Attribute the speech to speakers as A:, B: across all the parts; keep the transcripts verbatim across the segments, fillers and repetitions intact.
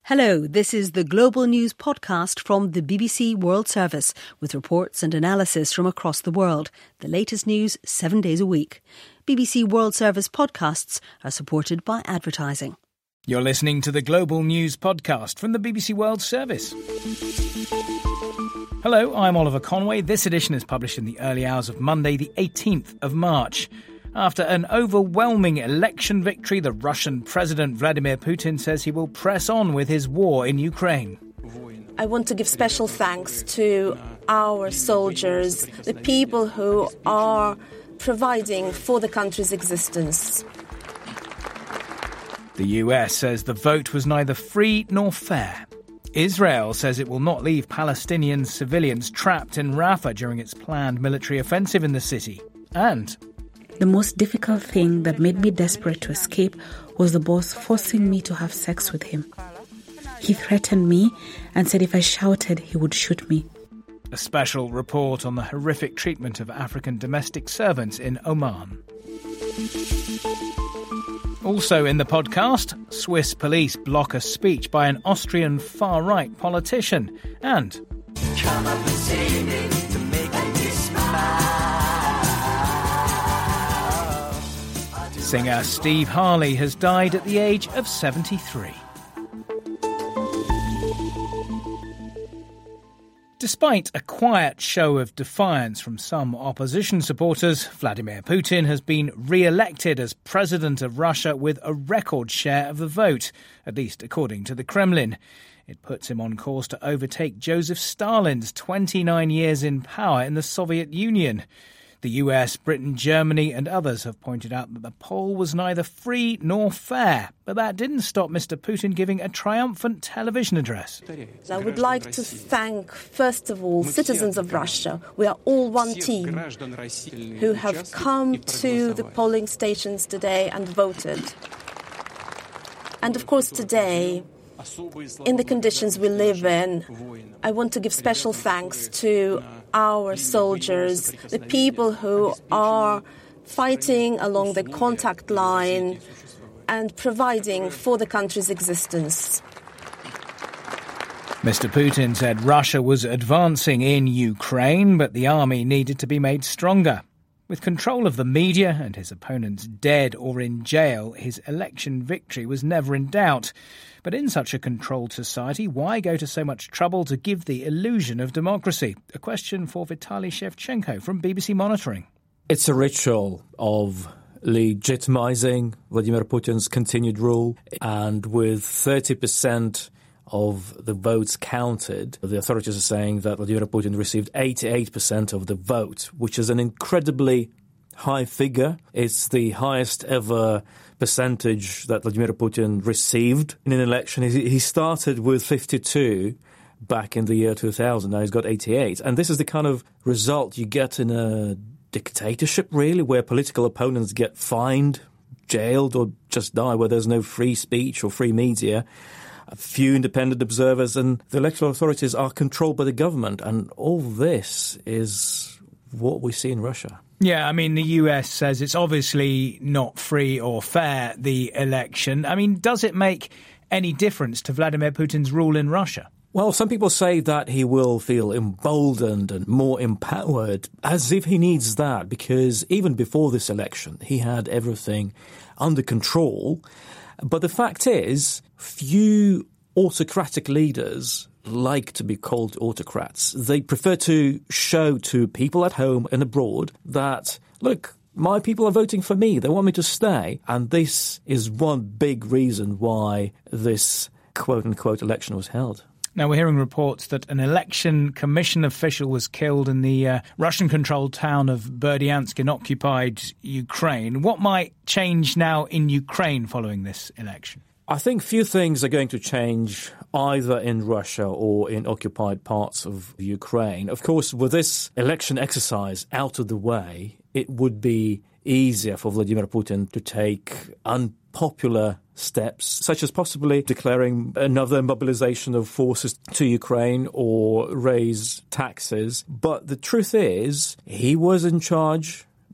A: Hello, this is the Global News podcast from the B B C World Service with reports and analysis from across the world. The latest news seven days a week. B B C World Service podcasts are supported by advertising.
B: You're listening to the Global News podcast from the B B C World Service. Hello, I'm Oliver Conway. This edition is published in the early hours of Monday, the eighteenth of March. After an overwhelming election victory, the Russian President Vladimir Putin says he will press on with his war in Ukraine.
C: I want to give special thanks to our soldiers, the people who are providing for the country's existence.
B: The U S says the vote was neither free nor fair. Israel says it will not leave Palestinian civilians trapped in Rafah during its planned military offensive in the city. And
D: the most difficult thing that made me desperate to escape was the boss forcing me to have sex with him. He threatened me and said if I shouted, he would shoot me.
B: A special report on the horrific treatment of African domestic servants in Oman. Also in the podcast, Swiss police block a speech by an Austrian far-right politician. And come up and see me to make me smile. Singer Steve Harley has died at the age of seventy-three. Despite a quiet show of defiance from some opposition supporters, Vladimir Putin has been re-elected as president of Russia with a record share of the vote, at least according to the Kremlin. It puts him on course to overtake Joseph Stalin's twenty-nine years in power in the Soviet Union. The U S, Britain, Germany and others have pointed out that the poll was neither free nor fair. But that didn't stop Mister Putin giving a triumphant television address.
C: I would like to thank, first of all, citizens of Russia. We are all one team who have come to the polling stations today and voted. And of course today, in the conditions we live in, I want to give special thanks to our soldiers, the people who are fighting along the contact line and providing for the country's existence.
B: Mister Putin said Russia was advancing in Ukraine, but the army needed to be made stronger. With control of the media and his opponents dead or in jail, his election victory was never in doubt. But in such a controlled society, why go to so much trouble to give the illusion of democracy? A question for Vitaly Shevchenko from B B C Monitoring.
E: It's a ritual of legitimizing Vladimir Putin's continued rule, and with thirty percent of the votes counted, the authorities are saying that Vladimir Putin received eighty-eight percent of the vote, which is an incredibly high figure. It's the highest ever percentage that Vladimir Putin received in an election. He started with fifty-two back in the year two thousand. Now he's got eighty-eight. And this is the kind of result you get in a dictatorship, really, where political opponents get fined, jailed, or just die, where there's no free speech or free media, a few independent observers, and the electoral authorities are controlled by the government. And all this is what we see in Russia.
B: Yeah, I mean, the U S says it's obviously not free or fair, the election. I mean, does it make any difference to Vladimir Putin's rule in Russia?
E: Well, some people say that he will feel emboldened and more empowered, as if he needs that, because even before this election, he had everything under control. But the fact is, few autocratic leaders like to be called autocrats. They prefer to show to people at home and abroad that, look, my people are voting for me. They want me to stay. And this is one big reason why this quote-unquote election was held.
B: Now, we're hearing reports that an election commission official was killed in the uh, Russian-controlled town of Berdyansk in occupied Ukraine. What might change now in Ukraine following this election?
E: I think few things are going to change either in Russia or in occupied parts of Ukraine. Of course, with this election exercise out of the way, it would be easier for Vladimir Putin to take unpopular steps, such as possibly declaring another mobilization of forces to Ukraine or raise taxes. But the truth is, he was in charge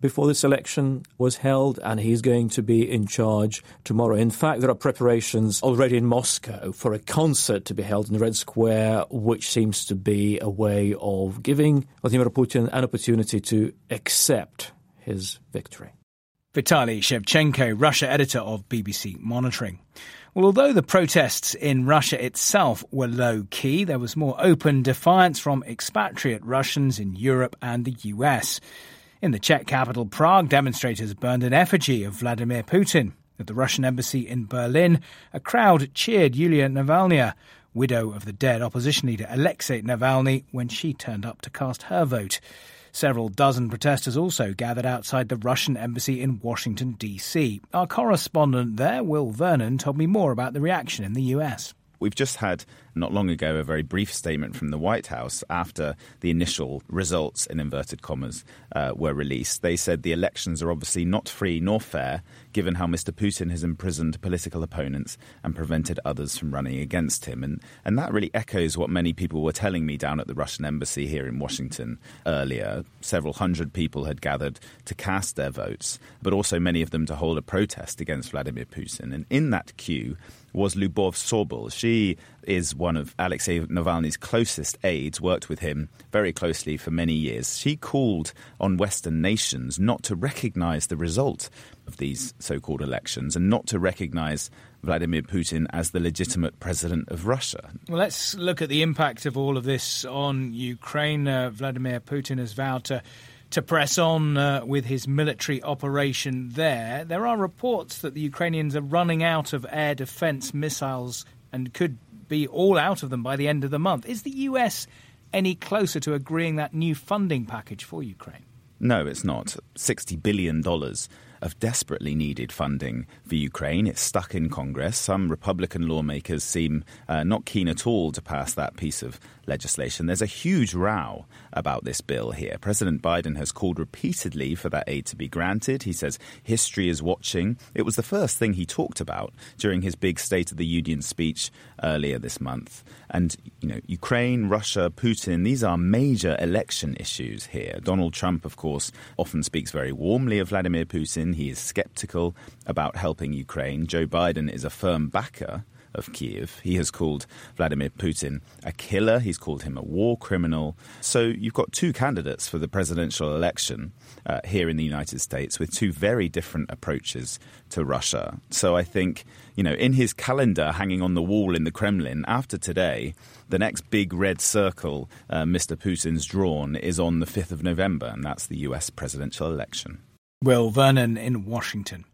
E: before this election was held, and he's going to be in charge tomorrow. In fact, there are preparations already in Moscow for a concert to be held in the Red Square, which seems to be a way of giving Vladimir Putin an opportunity to accept his victory.
B: Vitaly Shevchenko, Russia editor of B B C Monitoring. Well, although the protests in Russia itself were low-key, there was more open defiance from expatriate Russians in Europe and the U S. In the Czech capital Prague, demonstrators burned an effigy of Vladimir Putin. At the Russian embassy in Berlin, a crowd cheered Yulia Navalnaya, widow of the dead opposition leader Alexei Navalny, when she turned up to cast her vote. Several dozen protesters also gathered outside the Russian embassy in Washington, D C. Our correspondent there, Will Vernon, told me more about the reaction in the U S.
F: We've just had, not long ago, a very brief statement from the White House after the initial results, in inverted commas, uh, were released. They said the elections are obviously not free nor fair, given how Mister Putin has imprisoned political opponents and prevented others from running against him. And, and that really echoes what many people were telling me down at the Russian embassy here in Washington earlier. Several hundred people had gathered to cast their votes, but also many of them to hold a protest against Vladimir Putin. And in that queue was Lyubov Sobol. She is one of Alexei Navalny's closest aides, worked with him very closely for many years. She called on Western nations not to recognize the result of these so-called elections and not to recognize Vladimir Putin as the legitimate president of Russia.
B: Well, let's look at the impact of all of this on Ukraine. Uh, Vladimir Putin has vowed to to press on uh, with his military operation there. There are reports that the Ukrainians are running out of air defence missiles and could be all out of them by the end of the month. Is the U S any closer to agreeing that new funding package for Ukraine?
F: No, it's not. sixty billion dollars of desperately needed funding for Ukraine. It's stuck in Congress. Some Republican lawmakers seem uh, not keen at all to pass that piece of legislation. There's a huge row about this bill here. President Biden has called repeatedly for that aid to be granted. He says history is watching. It was the first thing he talked about during his big State of the Union speech earlier this month. And, you know, Ukraine, Russia, Putin, these are major election issues here. Donald Trump, of course, often speaks very warmly of Vladimir Putin. He is skeptical about helping Ukraine. Joe Biden is a firm backer of Kyiv. He has called Vladimir Putin a killer. He's called him a war criminal. So you've got two candidates for the presidential election uh, here in the United States with two very different approaches to Russia. So I think, you know, in his calendar hanging on the wall in the Kremlin, after today, the next big red circle uh, Mister Putin's drawn is on the fifth of November, and that's the U S presidential election.
B: Will Vernon in Washington.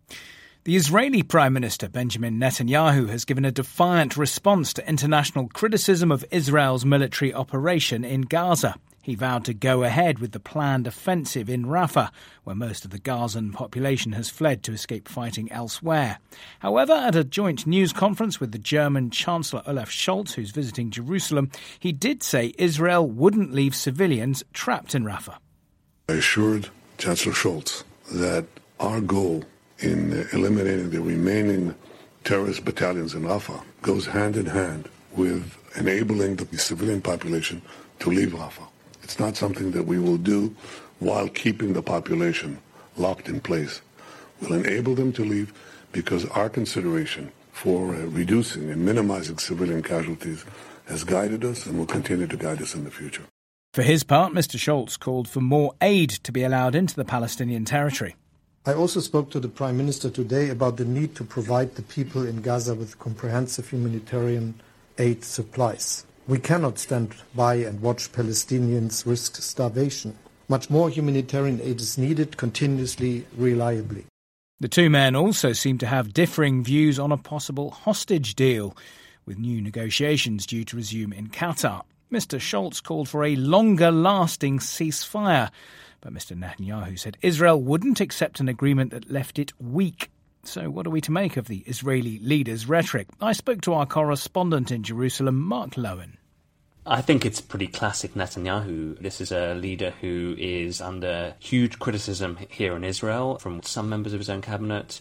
B: The Israeli Prime Minister Benjamin Netanyahu has given a defiant response to international criticism of Israel's military operation in Gaza. He vowed to go ahead with the planned offensive in Rafah, where most of the Gazan population has fled to escape fighting elsewhere. However, at a joint news conference with the German Chancellor Olaf Scholz, who's visiting Jerusalem, he did say Israel wouldn't leave civilians trapped in Rafah.
G: I assured Chancellor Scholz that our goal in eliminating the remaining terrorist battalions in Rafah goes hand in hand with enabling the civilian population to leave Rafah. It's not something that we will do while keeping the population locked in place. We'll enable them to leave because our consideration for uh, reducing and minimizing civilian casualties has guided us and will continue to guide us in the future.
B: For his part, Mister Scholz called for more aid to be allowed into the Palestinian territory.
H: I also spoke to the Prime Minister today about the need to provide the people in Gaza with comprehensive humanitarian aid supplies. We cannot stand by and watch Palestinians risk starvation. Much more humanitarian aid is needed continuously, reliably.
B: The two men also seem to have differing views on a possible hostage deal, with new negotiations due to resume in Qatar. Mister Scholz called for a longer-lasting ceasefire, but Mister Netanyahu said Israel wouldn't accept an agreement that left it weak. So what are we to make of the Israeli leader's rhetoric? I spoke to our correspondent in Jerusalem, Mark Lowen.
I: I think it's pretty classic Netanyahu. This is a leader who is under huge criticism here in Israel from some members of his own cabinet,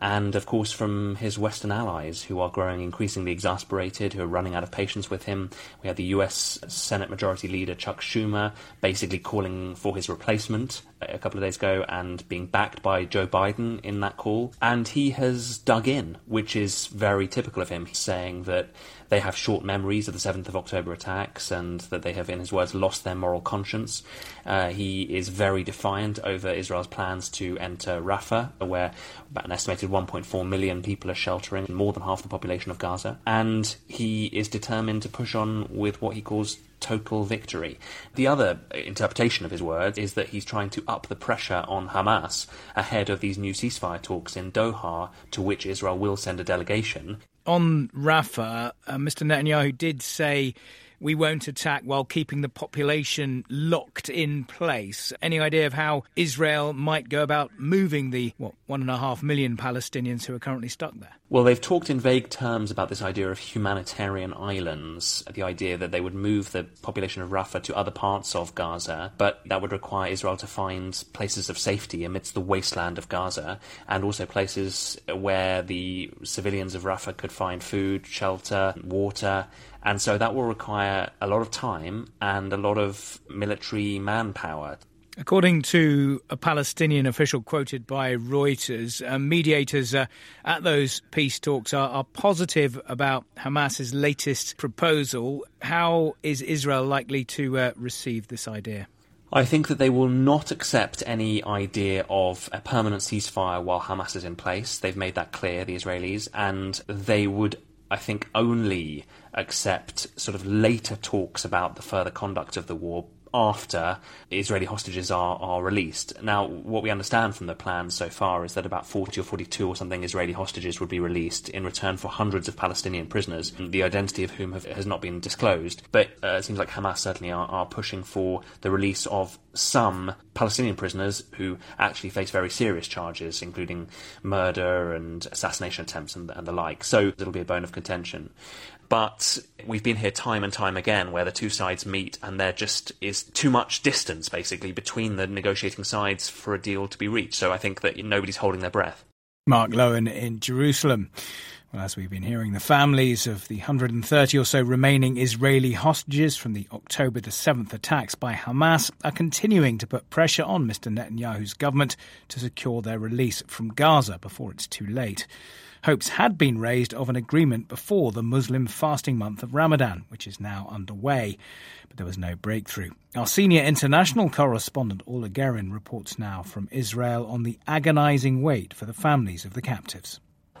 I: and of course from his Western allies, who are growing increasingly exasperated, who are running out of patience with him. We had the U S Senate Majority Leader Chuck Schumer basically calling for his replacement a couple of days ago and being backed by Joe Biden in that call. And he has dug in, which is very typical of him. He's saying that they have short memories of the seventh of October attacks and that they have, in his words, lost their moral conscience. Uh, he is very defiant over Israel's plans to enter Rafah, where about an estimated one point four million people are sheltering, more than half the population of Gaza. And he is determined to push on with what he calls total victory. The other interpretation of his words is that he's trying to up the pressure on Hamas ahead of these new ceasefire talks in Doha, to which Israel will send a delegation.
B: On Rafah, uh, Mister Netanyahu did say we won't attack while keeping the population locked in place. Any idea of how Israel might go about moving the, what, one and a half million Palestinians who are currently stuck there?
I: Well, they've talked in vague terms about this idea of humanitarian islands, the idea that they would move the population of Rafah to other parts of Gaza, but that would require Israel to find places of safety amidst the wasteland of Gaza, and also places where the civilians of Rafah could find food, shelter, water. And so that will require a lot of time and a lot of military manpower.
B: According to a Palestinian official quoted by Reuters, uh, mediators uh, at those peace talks are, are positive about Hamas's latest proposal. How is Israel likely to uh, receive this idea?
I: I think that they will not accept any idea of a permanent ceasefire while Hamas is in place. They've made that clear, the Israelis, and they would, I think, only accept sort of later talks about the further conduct of the war after Israeli hostages are, are released. Now, what we understand from the plans so far is that about forty or forty-two or something Israeli hostages would be released in return for hundreds of Palestinian prisoners, the identity of whom have, has not been disclosed. But uh, it seems like Hamas certainly are, are pushing for the release of some Palestinian prisoners who actually face very serious charges, including murder and assassination attempts and, and the like. So it'll be a bone of contention. But we've been here time and time again where the two sides meet and there just is too much distance, basically, between the negotiating sides for a deal to be reached. So I think that nobody's holding their breath.
B: Mark Lowen in Jerusalem. Well, as we've been hearing, the families of the one hundred thirty or so remaining Israeli hostages from the October the seventh attacks by Hamas are continuing to put pressure on Mister Netanyahu's government to secure their release from Gaza before it's too late. Hopes had been raised of an agreement before the Muslim fasting month of Ramadan, which is now underway, but there was no breakthrough. Our senior international correspondent, Ola Guerin, reports now from Israel on the agonising wait for the families of the captives.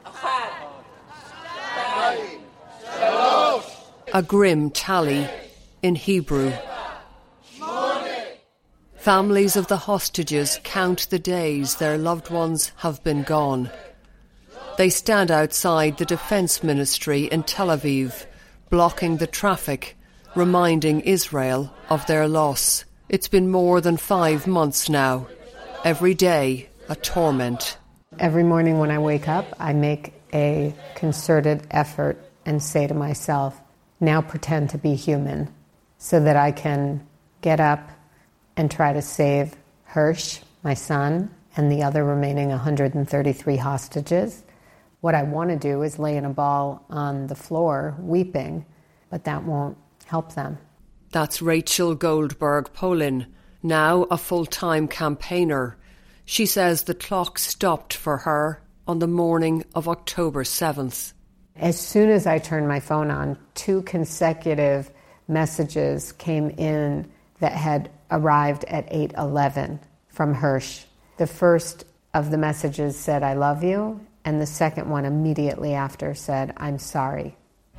J: A grim tally in Hebrew. Families of the hostages count the days their loved ones have been gone. They stand outside the Defence Ministry in Tel Aviv, blocking the traffic, reminding Israel of their loss. It's been more than five months now. Every day, a torment.
K: Every morning when I wake up, I make a concerted effort and say to myself, now pretend to be human, so that I can get up and try to save Hirsch, my son, and the other remaining one hundred thirty-three hostages. What I want to do is lay in a ball on the floor, weeping, but that won't help them.
J: That's Rachel Goldberg-Polin, now a full-time campaigner. She says the clock stopped for her on the morning of October seventh.
K: As soon as I turned my phone on, two consecutive messages came in that had arrived at eight eleven from Hirsch. The first of the messages said, I love you, and the second one immediately after said, I'm sorry.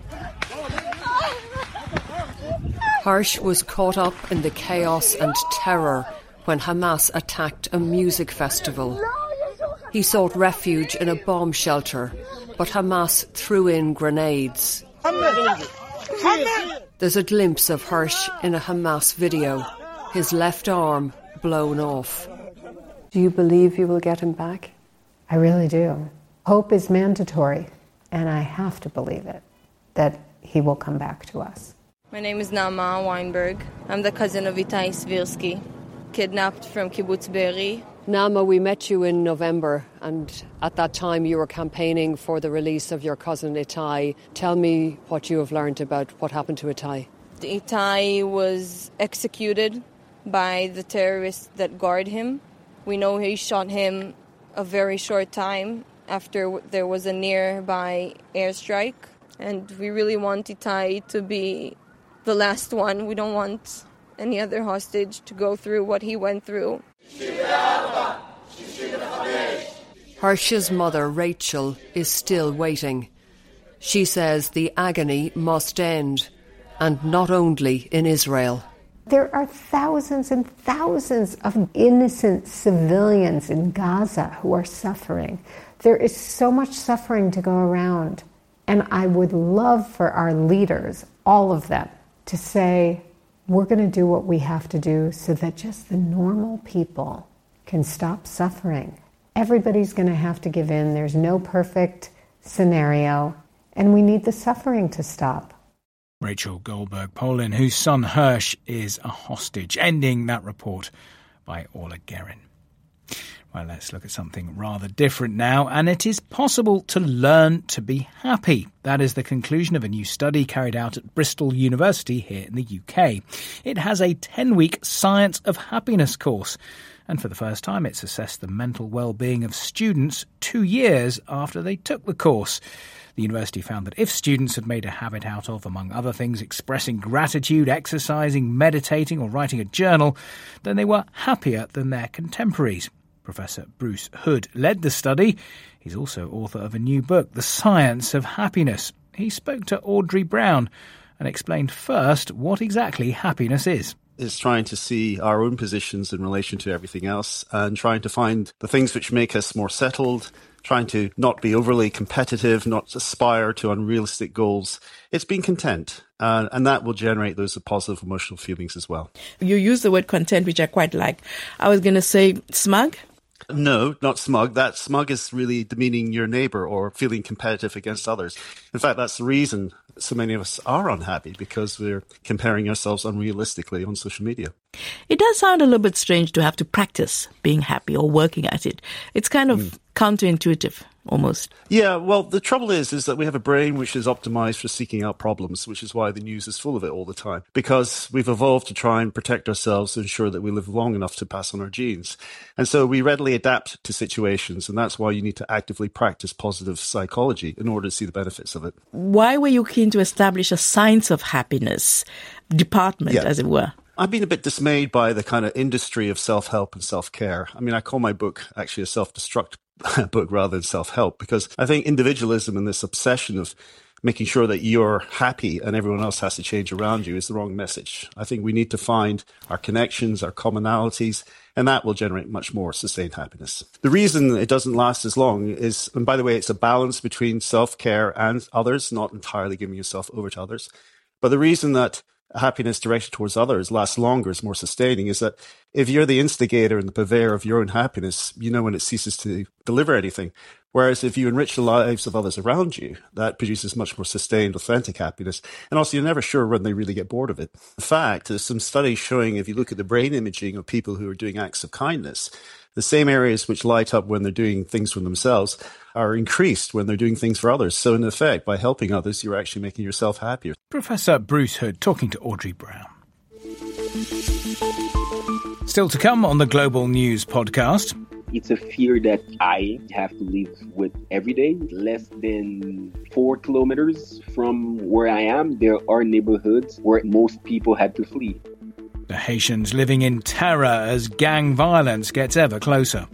J: Hirsch was caught up in the chaos and terror when Hamas attacked a music festival. He sought refuge in a bomb shelter, but Hamas threw in grenades. There's a glimpse of Hirsch in a Hamas video, his left arm blown off.
K: Do you believe you will get him back? I really do. Hope is mandatory, and I have to believe it, that he will come back to us.
L: My name is Naama Weinberg. I'm the cousin of Itai Svirsky, kidnapped from Kibbutz Be'eri
J: Naama, we met you in November, and at that time you were campaigning for the release of your cousin Itai. Tell me what you have learned about what happened to Itai.
L: Itai was executed by the terrorists that guard him. We know he shot him a very short time after there was a nearby airstrike. And we really want Itai to be the last one. We don't want any other hostage to go through what he went through.
J: Hersh's mother, Rachel, is still waiting. She says the agony must end, and not only in Israel.
K: There are thousands and thousands of innocent civilians in Gaza who are suffering. There is so much suffering to go around. And I would love for our leaders, all of them, to say, we're going to do what we have to do so that just the normal people can stop suffering. Everybody's going to have to give in. There's no perfect scenario, and we need the suffering to stop.
B: Rachel Goldberg-Polin, whose son Hersh is a hostage, ending that report by Orla Guerin. Well, let's look at something rather different now, and it is possible to learn to be happy. That is the conclusion of a new study carried out at Bristol University here in the U K. It has a ten-week Science of Happiness course, and for the first time it's assessed the mental well-being of students two years after they took the course. The university found that if students had made a habit out of, among other things, expressing gratitude, exercising, meditating or writing a journal, then they were happier than their contemporaries. Professor Bruce Hood led the study. He's also author of a new book, The Science of Happiness. He spoke to Audrey Brown and explained first what exactly happiness is.
M: It's trying to see our own positions in relation to everything else and trying to find the things which make us more settled, trying to not be overly competitive, not aspire to unrealistic goals. It's being content, uh, and that will generate those positive emotional feelings as well.
N: You use the word content, which I quite like. I was going to say smug.
M: No, not smug. That smug is really demeaning your neighbour or feeling competitive against others. In fact, that's the reason so many of us are unhappy, because we're comparing ourselves unrealistically on social media.
N: It does sound a little bit strange to have to practice being happy or working at it. It's kind of mm. counterintuitive, almost.
M: Yeah, well, the trouble is, is that we have a brain which is optimized for seeking out problems, which is why the news is full of it all the time. Because we've evolved to try and protect ourselves to ensure that we live long enough to pass on our genes. And so we readily adapt to situations, and that's why you need to actively practice positive psychology in order to see the benefits of it.
N: Why were you keen to establish a science of happiness department, yeah. as it were?
M: I've been a bit dismayed by the kind of industry of self-help and self-care. I mean, I call my book actually a self-destruct book rather than self-help, because I think individualism and this obsession of making sure that you're happy and everyone else has to change around you is the wrong message. I think we need to find our connections, our commonalities, and that will generate much more sustained happiness. The reason it doesn't last as long is, and by the way, it's a balance between self-care and others, not entirely giving yourself over to others. But the reason that happiness directed towards others lasts longer, is more sustaining, is that if you're the instigator and the purveyor of your own happiness, you know when it ceases to deliver anything. Whereas if you enrich the lives of others around you, that produces much more sustained, authentic happiness. And also, you're never sure when they really get bored of it. In fact, there's some studies showing, if you look at the brain imaging of people who are doing acts of kindness, the same areas which light up when they're doing things for themselves are increased when they're doing things for others. So in effect, by helping others, you're actually making yourself happier.
B: Professor Bruce Hood talking to Audrey Brown. Still to come on the Global News podcast.
O: It's a fear that I have to live with every day. Less than four kilometers from where I am, there are neighborhoods where most people had to flee.
B: The Haitians living in terror as gang violence gets ever closer.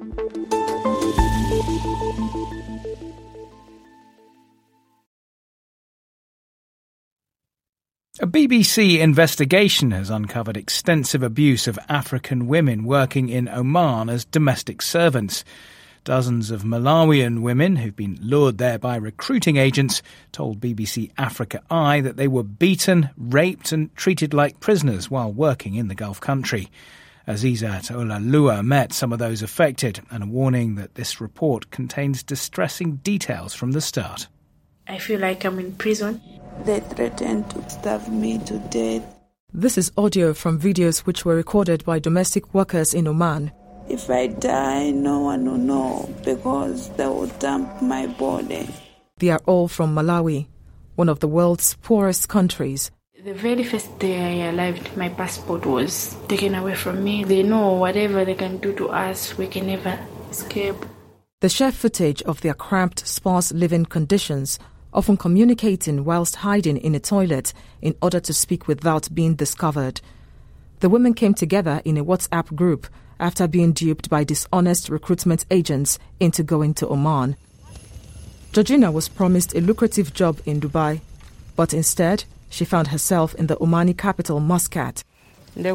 B: A B B C investigation has uncovered extensive abuse of African women working in Oman as domestic servants. Dozens of Malawian women who've been lured there by recruiting agents told B B C Africa Eye that they were beaten, raped and treated like prisoners while working in the Gulf country. Azizat Olalua met some of those affected, and a warning that this report contains distressing details from the start.
P: I feel like I'm in prison. They threatened to starve me to death.
Q: This is audio from videos which were recorded by domestic workers in Oman.
P: If I die, no one will know because they will dump my body.
Q: They are all from Malawi, one of the world's poorest countries.
P: The very first day I arrived, my passport was taken away from me. They know whatever they can do to us, we can never escape.
Q: They share footage of their cramped, sparse living conditions, often communicating whilst hiding in a toilet in order to speak without being discovered. The women came together in a WhatsApp group after being duped by dishonest recruitment agents into going to Oman. Georgina was promised a lucrative job in Dubai, but instead she found herself in the Omani capital, Muscat.
D: I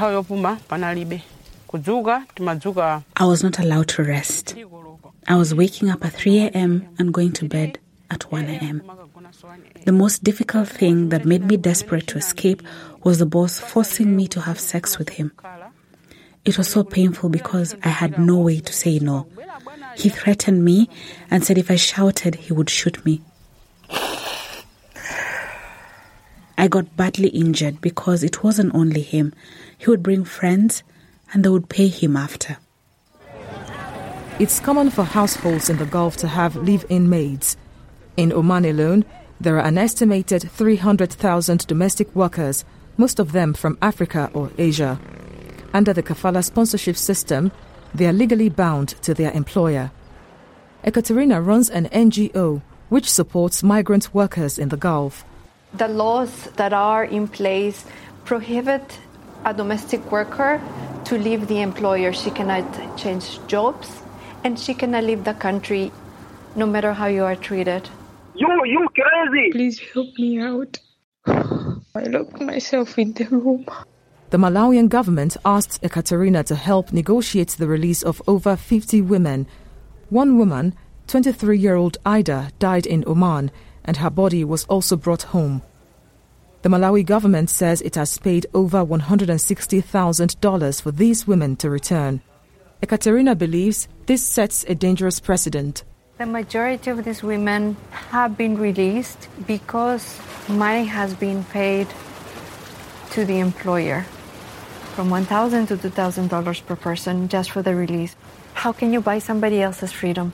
D: was not allowed to rest. I was waking up at three a.m. and going to bed at one a.m. The most difficult thing that made me desperate to escape was the boss forcing me to have sex with him. It was so painful because I had no way to say no. He threatened me and said if I shouted, he would shoot me. I got badly injured because it wasn't only him. He would bring friends and they would pay him after.
Q: It's common for households in the Gulf to have live-in maids. In Oman alone, there are an estimated three hundred thousand domestic workers, most of them from Africa or Asia. Under the kafala sponsorship system, they are legally bound to their employer. Ekaterina runs an N G O which supports migrant workers in the Gulf.
R: The laws that are in place prohibit a domestic worker to leave the employer. She cannot change jobs and she cannot leave the country no matter how you are treated.
P: You, you crazy! Please help me out. I locked myself in the room.
Q: The Malawian government asked Ekaterina to help negotiate the release of over fifty women. One woman, twenty-three-year-old Ida, died in Oman, and her body was also brought home. The Malawi government says it has paid over one hundred sixty thousand dollars for these women to return. Ekaterina believes this sets a dangerous precedent.
R: The majority of these women have been released because money has been paid to the employer, from one thousand dollars to two thousand dollars per person just for the release. How can you buy somebody else's freedom?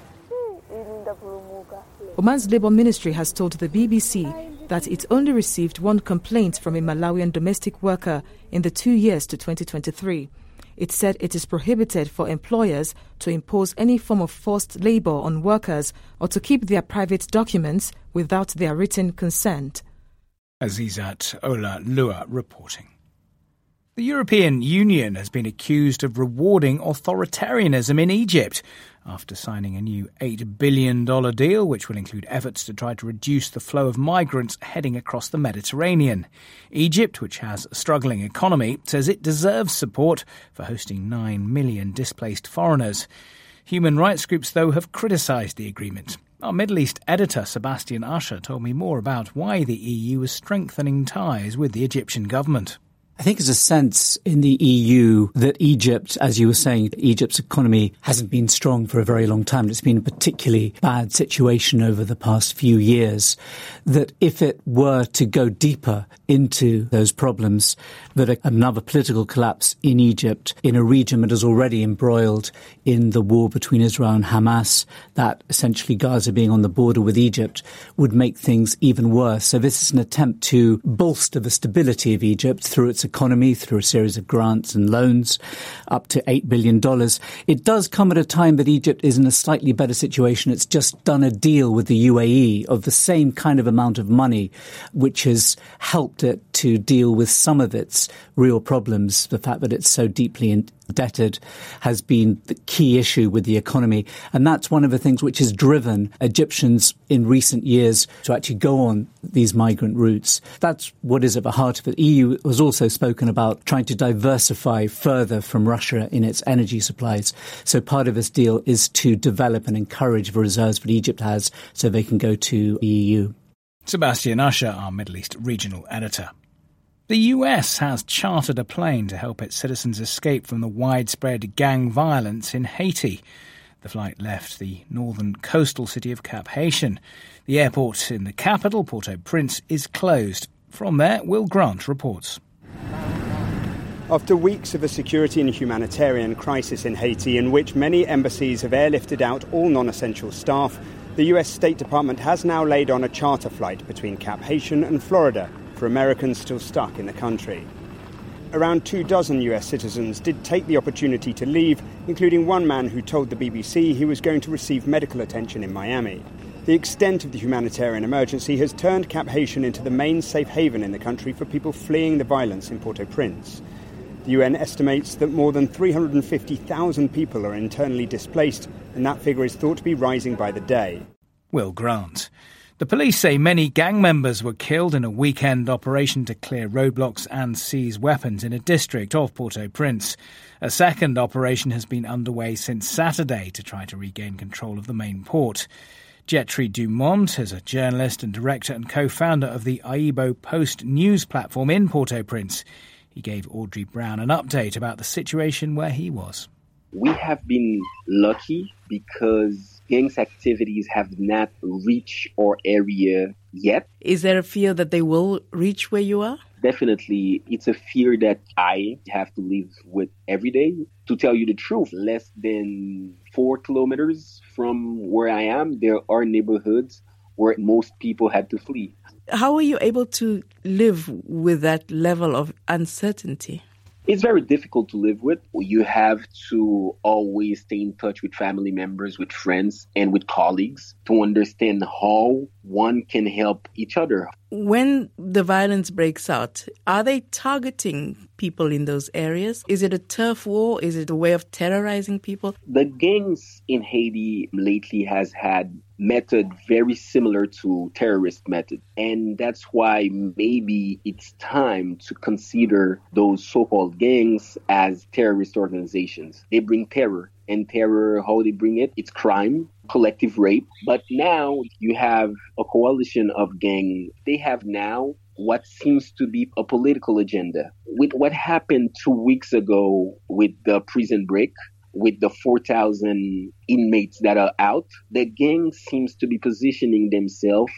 Q: Oman's Labour Ministry has told the B B C that it only received one complaint from a Malawian domestic worker in the two years to twenty twenty-three. It said it is prohibited for employers to impose any form of forced labour on workers or to keep their private documents without their written consent.
B: Azizat Ola Lua reporting. The European Union has been accused of rewarding authoritarianism in Egypt after signing a new eight billion dollars deal which will include efforts to try to reduce the flow of migrants heading across the Mediterranean. Egypt, which has a struggling economy, says it deserves support for hosting nine million displaced foreigners. Human rights groups, though, have criticised the agreement. Our Middle East editor, Sebastian Usher, told me more about why the E U is strengthening ties with the Egyptian government.
S: I think there's a sense in the E U that Egypt, as you were saying, Egypt's economy hasn't been strong for a very long time. It's been a particularly bad situation over the past few years, that if it were to go deeper into those problems, that another political collapse in Egypt, in a region that is already embroiled in the war between Israel and Hamas, that essentially Gaza being on the border with Egypt, would make things even worse. So this is an attempt to bolster the stability of Egypt through its economy, through a series of grants and loans, up to eight billion dollars. It does come at a time that Egypt is in a slightly better situation. It's just done a deal with the U A E of the same kind of amount of money, which has helped it to deal with some of its real problems. The fact that it's so deeply indebted has been the key issue with the economy. And that's one of the things which has driven Egyptians in recent years to actually go on these migrant routes. That's what is at the heart of it. The E U has also spoken about trying to diversify further from Russia in its energy supplies. So part of this deal is to develop and encourage the reserves that Egypt has so they can go to the E U.
B: Sebastian Usher, our Middle East regional editor. The U S has chartered a plane to help its citizens escape from the widespread gang violence in Haiti. The flight left the northern coastal city of Cap Haitian. The airport in the capital, Port-au-Prince, is closed. From there, Will Grant reports.
T: After weeks of a security and humanitarian crisis in Haiti, in which many embassies have airlifted out all non-essential staff, the U S State Department has now laid on a charter flight between Cap Haitian and Florida for Americans still stuck in the country. Around two dozen U S citizens did take the opportunity to leave, including one man who told the B B C he was going to receive medical attention in Miami. The extent of the humanitarian emergency has turned Cap Haitian into the main safe haven in the country for people fleeing the violence in Port-au-Prince. The U N estimates that more than three hundred fifty thousand people are internally displaced, and that figure is thought to be rising by the day.
B: Will Grant. The police say many gang members were killed in a weekend operation to clear roadblocks and seize weapons in a district of Port-au-Prince. A second operation has been underway since Saturday to try to regain control of the main port. Jetri Dumont is a journalist and director and co-founder of the Aibo Post news platform in Port-au-Prince. He gave Audrey Brown an update about the situation where he was.
O: We have been lucky because gangs activities have not reached our area yet.
N: Is there a fear that they will reach where you are?
O: Definitely. It's a fear that I have to live with every day. To tell you the truth, less than four kilometers from where I am, there are neighborhoods where most people had to flee.
N: How are you able to live with that level of uncertainty?
O: It's very difficult to live with. You have to always stay in touch with family members, with friends, and with colleagues to understand how one can help each other.
N: When the violence breaks out, are they targeting people in those areas? Is it a turf war? Is it a way of terrorizing people?
O: The gangs in Haiti lately has had method very similar to terrorist method. And that's why maybe it's time to consider those so-called gangs as terrorist organizations. They bring terror. And terror, how they bring it, it's crime, collective rape. But now you have a coalition of gangs. They have now what seems to be a political agenda. With what happened two weeks ago with the prison break, with the four thousand inmates that are out, the gang seems to be positioning themselves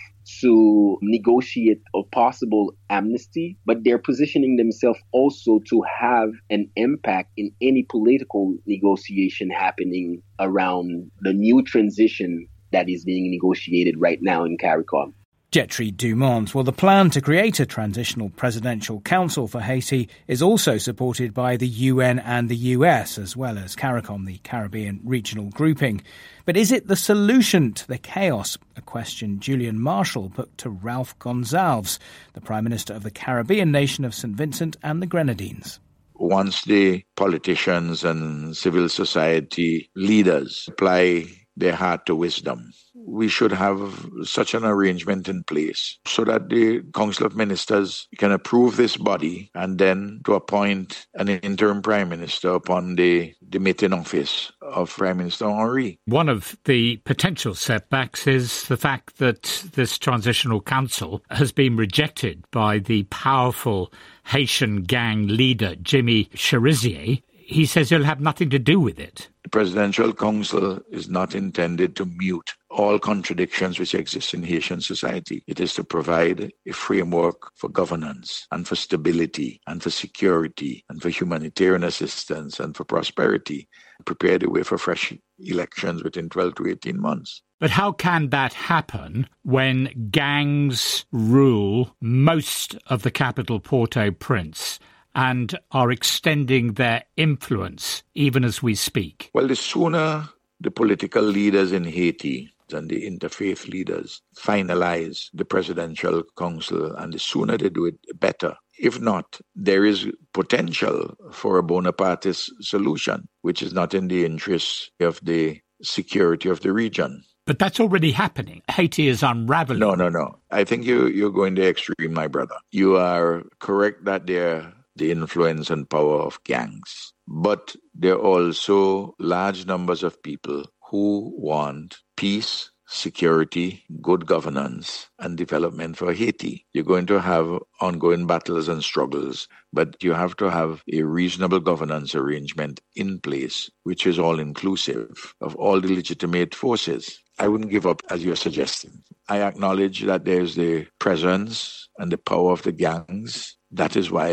O: to negotiate a possible amnesty, but they're positioning themselves also to have an impact in any political negotiation happening around the new transition that is being negotiated right now in CARICOM.
B: Jetri Dumont. Well, the plan to create a transitional presidential council for Haiti is also supported by the U N and the U S, as well as CARICOM, the Caribbean regional grouping. But is it the solution to the chaos? A question Julian Marshall put to Ralph Gonsalves, the Prime Minister of the Caribbean nation of Saint Vincent and the Grenadines.
U: Once the politicians and civil society leaders apply their heart to wisdom, we should have such an arrangement in place so that the Council of Ministers can approve this body and then to appoint an interim Prime Minister upon the demitting office of Prime Minister Henry.
V: One of the potential setbacks is the fact that this transitional council has been rejected by the powerful Haitian gang leader, Jimmy Cherizier. He says he'll have nothing to do with it.
U: The Presidential Council is not intended to mute all contradictions which exist in Haitian society. It is to provide a framework for governance and for stability and for security and for humanitarian assistance and for prosperity, prepare the way for fresh elections within twelve to eighteen months.
V: But how can that happen when gangs rule most of the capital, Port-au-Prince, and are extending their influence even as we speak?
U: Well, the sooner the political leaders in Haiti and the interfaith leaders finalize the Presidential Council, and the sooner they do it, the better. If not, there is potential for a Bonapartist solution, which is not in the interests of the security of the region.
V: But that's already happening. Haiti is unraveling.
U: No, no, no. I think you, you're going the extreme, my brother. You are correct that they're the influence and power of gangs. But there are also large numbers of people who want peace, security, good governance, and development for Haiti. You're going to have ongoing battles and struggles, but you have to have a reasonable governance arrangement in place, which is all-inclusive of all the legitimate forces. I wouldn't give up as you're suggesting. I acknowledge that there's the presence and the power of the gangs. That is why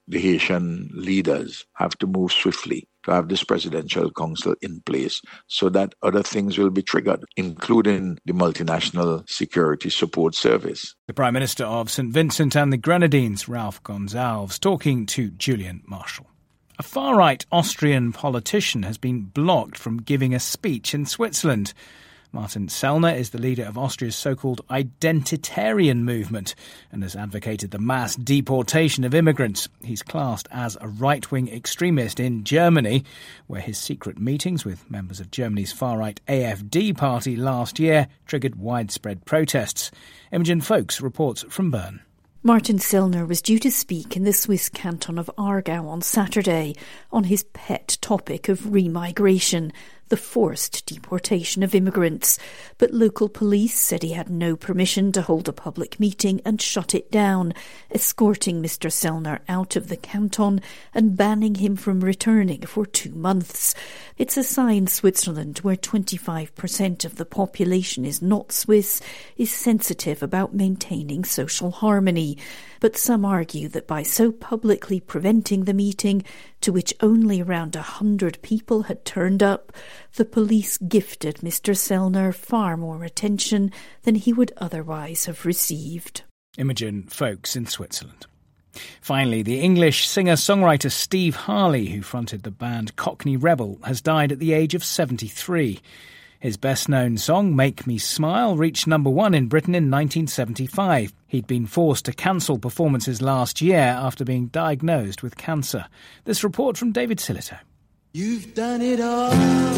U: the Haitian leaders have to move swiftly to have this presidential council in place so that other things will be triggered, including the multinational security support service.
B: The Prime Minister of Saint Vincent and the Grenadines, Ralph Gonsalves, talking to Julian Marshall. A far-right Austrian politician has been blocked from giving a speech in Switzerland. Martin Sellner is the leader of Austria's so-called identitarian movement and has advocated the mass deportation of immigrants. He's classed as a right-wing extremist in Germany, where his secret meetings with members of Germany's far-right A F D party last year triggered widespread protests. Imogen Folkes reports from Bern.
A: Martin Sellner was due to speak in the Swiss canton of Aargau on Saturday on his pet topic of remigration, the forced deportation of immigrants. But local police said he had no permission to hold a public meeting and shut it down, escorting Mister Sellner out of the canton and banning him from returning for two months. It's a sign Switzerland, where twenty-five percent of the population is not Swiss, is sensitive about maintaining social harmony. But some argue that by so publicly preventing the meeting, to which only around a hundred people had turned up, the police gifted Mister Sellner far more attention than he would otherwise have received.
B: Imogen Folkes in Switzerland. Finally, the English singer-songwriter Steve Harley, who fronted the band Cockney Rebel, has died at the age of seventy-three. His best-known song, Make Me Smile, reached number one in Britain in nineteen seventy-five. He'd been forced to cancel performances last year after being diagnosed with cancer. This report from David Sillito.
C: You've done it all.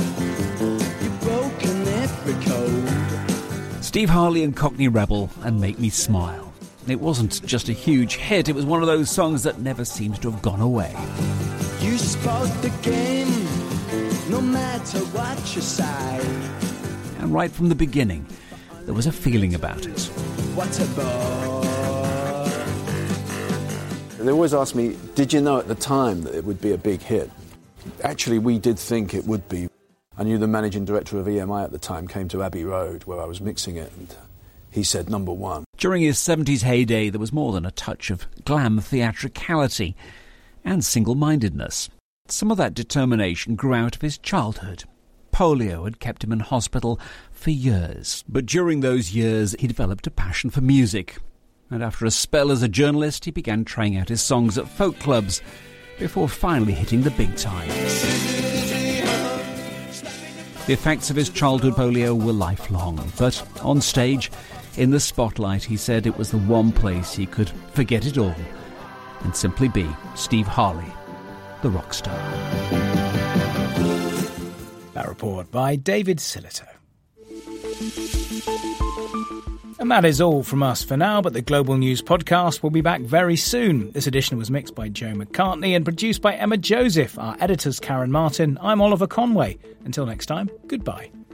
C: You've broken every code.
W: Steve Harley and Cockney Rebel and Make Me Smile. It wasn't just a huge hit, it was one of those songs that never seems to have gone away.
C: You spoke the game, no matter what you say.
W: And right from the beginning, there was a feeling about it.
C: What a bore.
X: They always ask me, did you know at the time that it would be a big hit? Actually, we did think it would be. I knew the managing director of E M I at the time came to Abbey Road, where I was mixing it, and he said number one.
W: During his seventies heyday, there was more than a touch of glam theatricality and single-mindedness. Some of that determination grew out of his childhood. Polio had kept him in hospital for years. But during those years, he developed a passion for music. And after a spell as a journalist, he began trying out his songs at folk clubs before finally hitting the big time. The effects of his childhood polio were lifelong, but on stage, in the spotlight, he said it was the one place he could forget it all and simply be Steve Harley, the rock star.
B: That report by David Sillito. And that is all from us for now, but the Global News Podcast will be back very soon. This edition was mixed by Joe McCartney and produced by Emma Joseph. Our editor's Karen Martin. I'm Oliver Conway. Until next time, goodbye.